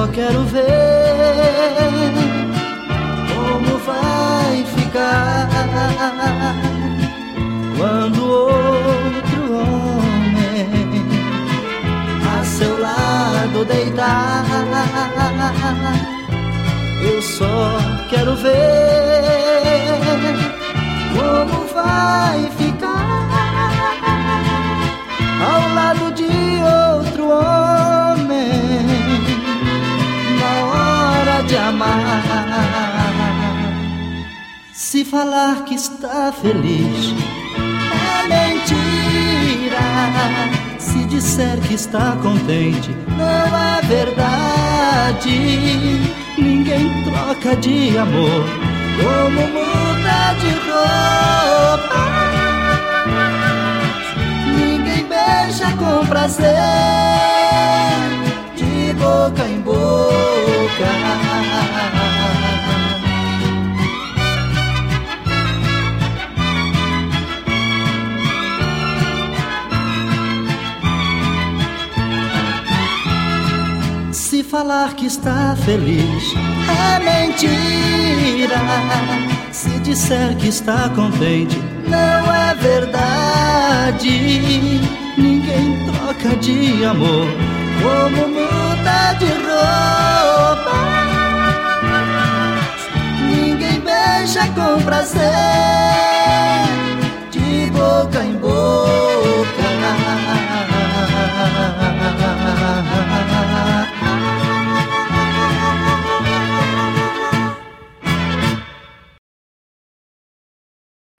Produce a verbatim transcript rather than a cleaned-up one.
quero ver como vai ficar quando outro homem a seu lado deitar. Eu só quero ver como vai ficar ao lado de outro homem na hora de amar. Se falar que está feliz é mentira, se disser que está contente não é verdade. Ninguém troca de amor como muda de roupa. Ninguém beija com prazer de boca em boca. Se falar que está feliz é mentira, se disser que está contente não é verdade. Ninguém troca de amor como muda de roupa. Ninguém beija com prazer de boca em boca.